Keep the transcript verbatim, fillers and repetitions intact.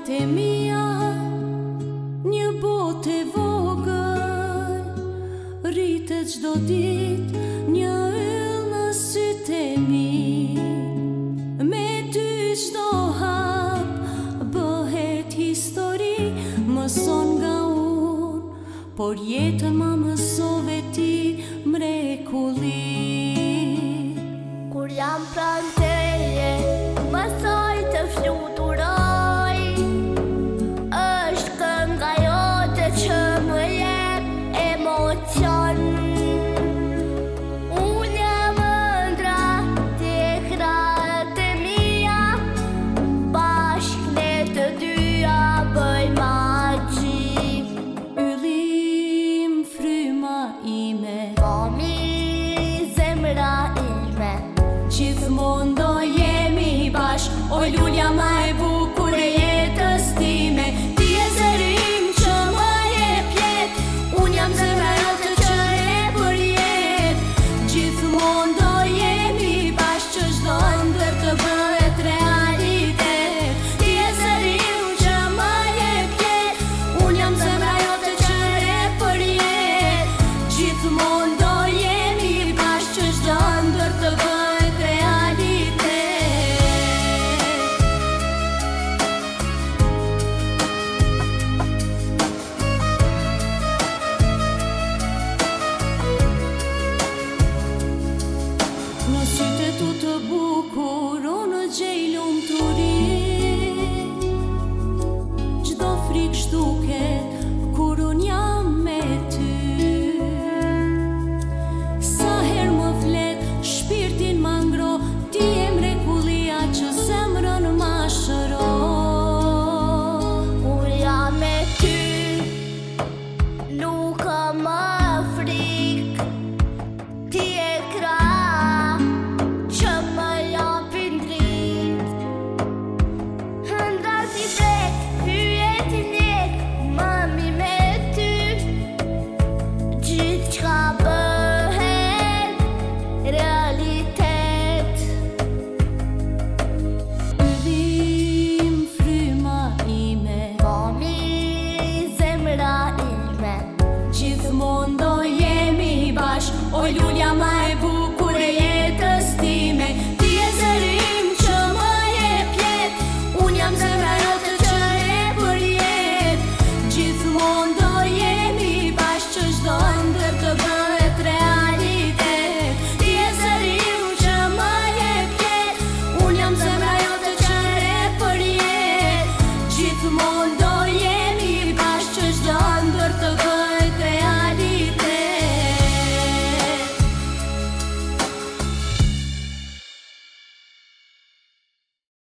e mia, një botë e vogël, rritet çdo ditë një yll në sytë e mi. Me ty çdo hap bëhet histori, mëson nga unë, por jetën ma mësove ti mrekulli. Kur jam pranë teje, mësoj të fluturoj, është kënga jote që më jep emocion. Unë jam ëndra, ti e krahët e mia, bashkë ne të dyja bëjmë magji. Yllim, fryma ime, Mami, zemra ime, gjithmonë do jemi bashk, o lulja ma e bukur.